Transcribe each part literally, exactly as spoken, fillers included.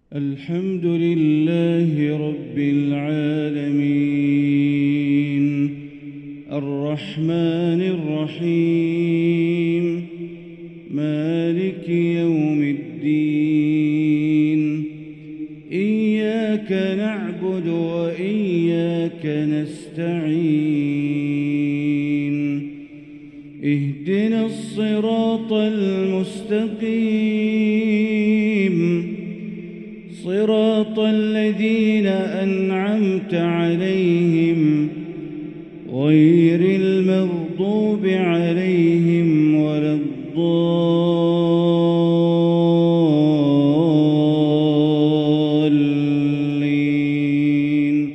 الحمد لله رب العالمين الرحمن الرحيم مالك يوم الدين إياك نعبد وإياك نستعين اهدنا الصراط المستقيم صراط الذين أنعمت عليهم غير المغضوب عليهم ولا الضالين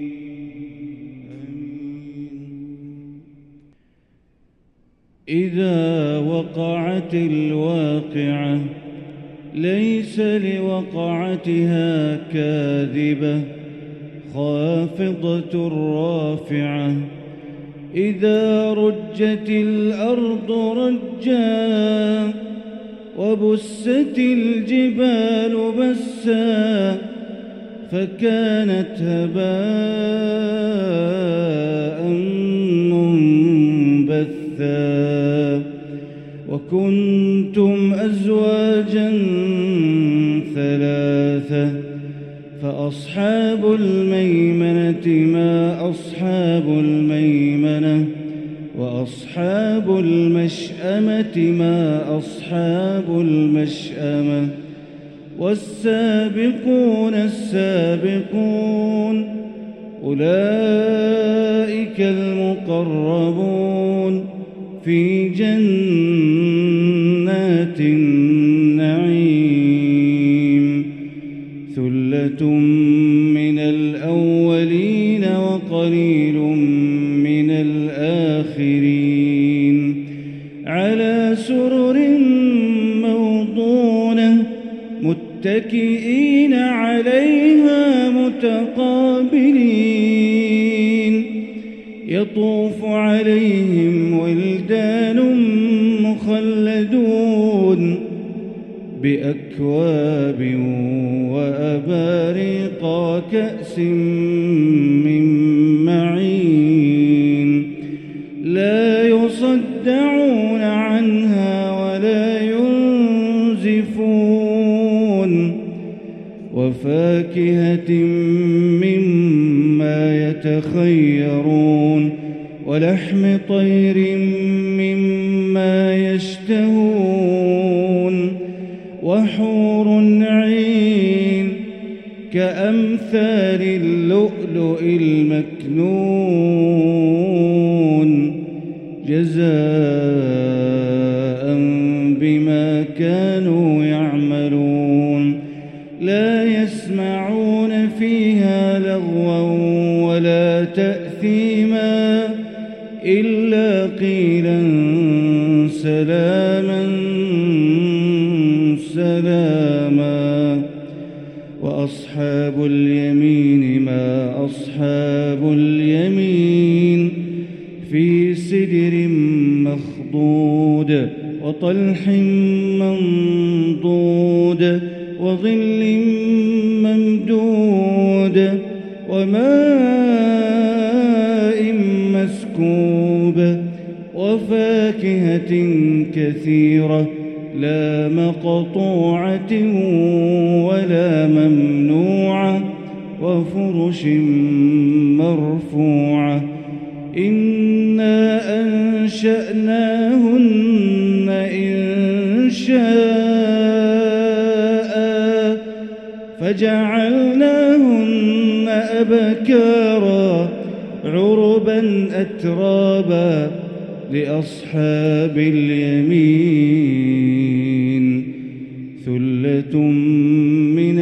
إذا وقعت الواقعة ليس لوقعتها كاذبة خافضة رافعة إذا رجت الأرض رجا وبست الجبال بسا فكانت هباء منبثا وكنتم أزواجا ثلاثة فأصحاب الميمنة ما أصحاب الميمنة وأصحاب المشأمة ما أصحاب المشأمة والسابقون السابقون أولئك المقربون في جنات النعيم ثلة من الأولين وقليل من الآخرين على سرر موضونة متكئين عليها متقابلين يطوف عليهم ولدان مخلدون بأكواب وأباريق كأس من معين لا يصدعون عنها ولا ينزفون وفاكهة مما يتخيرون ولحم طير مما يشتهون وحور عين كأمثال اللؤلؤ المكنون جزاء بما كانوا يعملون لا يسمعون فيها لغوا ولا تأثيما إلا قيلا سلاما سلاما وأصحاب اليمين ما أصحاب اليمين في سدر مخضود وطلح منضود وظل ممدود وماء مسكوب وفاكهة كثيرة لا مقطوعة ولا ممنوعة وفرش مرفوعة إنا أنشأناهن إن شاء فجعلناهن أبكارا عربا أترابا لأصحاب اليمين ثلة من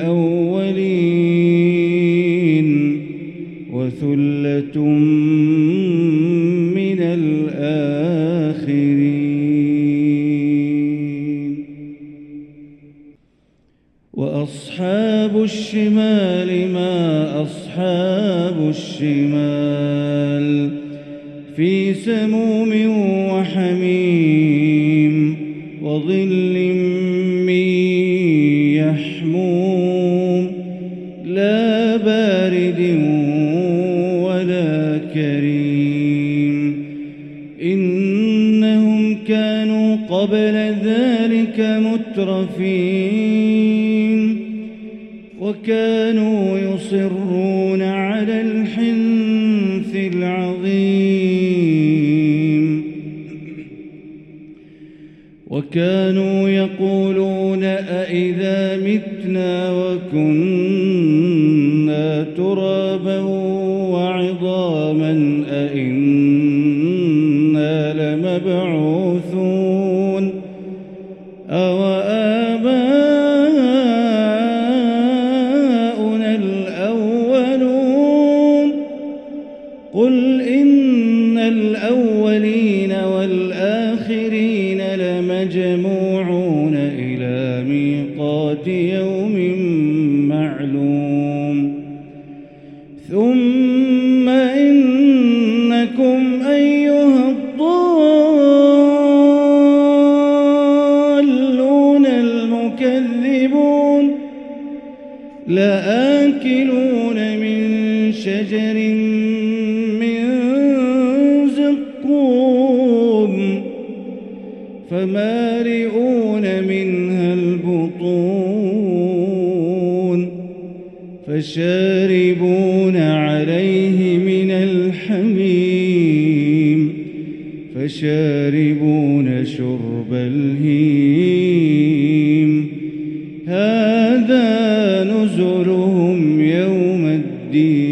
الأولين وثلة من الآخرين وأصحاب الشمال ما أصحاب الشمال في سموم وحميم وظل من يحموم لا بارد ولا كريم إنهم كانوا قبل ذلك مترفين وكانوا يصرون على الحنث العظيم وكانوا يقولون أئذا متنا وكنا ترابا وعظاما أئنا لمبعوثون أو آباؤنا الأولون قل إن الأولين والآخرين لمجموعون إلى ميقات يوم معلوم ثم إنكم أيها الضالون المكذبون لآكلون من شجر من زقوم فمالئون منها البطون فشاربون عليه من الحميم فشاربون شرب الهيم هذا نزلهم يوم الدين